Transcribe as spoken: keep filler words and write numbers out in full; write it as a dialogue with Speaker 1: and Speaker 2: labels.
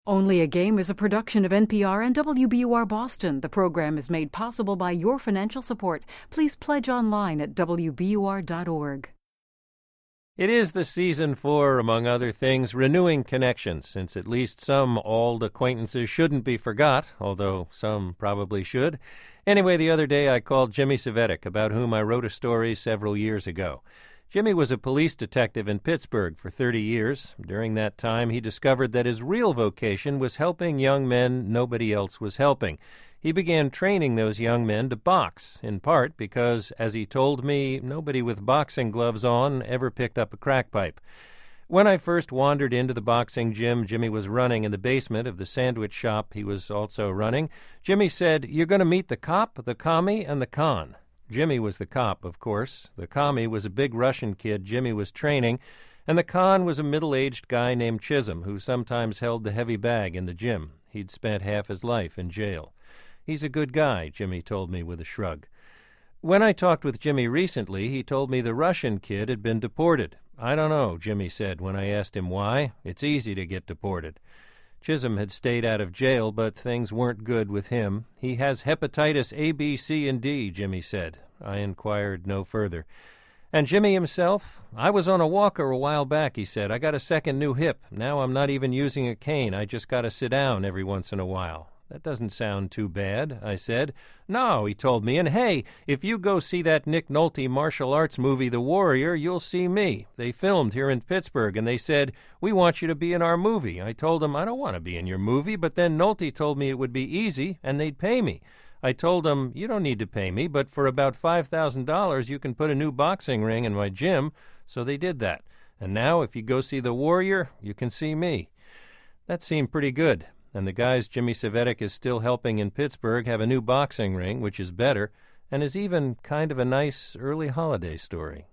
Speaker 1: Only a Game is a production of N P R and W B U R Boston. The program is made possible by your financial support. Please pledge online at W B U R dot org.
Speaker 2: It is the season for, among other things, renewing connections, since at least some old acquaintances shouldn't be forgot, although some probably should. Anyway, the other day I called Jimmy Cvetic, about whom I wrote a story several years ago. Jimmy was a police detective in Pittsburgh for thirty years. During that time, he discovered that his real vocation was helping young men nobody else was helping. He began training those young men to box, in part because, as he told me, nobody with boxing gloves on ever picked up a crack pipe. When I first wandered into the boxing gym Jimmy was running in the basement of the sandwich shop he was also running, Jimmy said, "You're going to meet the cop, the commie, and the con." Jimmy was the cop, of course. The commie was a big Russian kid Jimmy was training, and the con was a middle-aged guy named Chisholm, who sometimes held the heavy bag in the gym. He'd spent half his life in jail. "He's a good guy," Jimmy told me with a shrug. When I talked with Jimmy recently, he told me the Russian kid had been deported. "I don't know," Jimmy said when I asked him why. "It's easy to get deported." Chisholm had stayed out of jail, but things weren't good with him. "He has hepatitis A, B, C, and D," Jimmy said. I inquired no further. And Jimmy himself? "I was on a walker a while back," he said. "I got a second new hip. Now I'm not even using a cane. I just got to sit down every once in a while." "That doesn't sound too bad," I said. "No," he told me, "and hey, if you go see that Nick Nolte martial arts movie, The Warrior, you'll see me. They filmed here in Pittsburgh, and they said, 'We want you to be in our movie.' I told them, 'I don't want to be in your movie,' but then Nolte told me it would be easy, and they'd pay me. I told them, 'You don't need to pay me, but for about five thousand dollars you can put a new boxing ring in my gym,' so they did that. And now, if you go see The Warrior, you can see me." That seemed pretty good. And the guys Jimmy Cvetic is still helping in Pittsburgh have a new boxing ring, which is better, and is even kind of a nice early holiday story.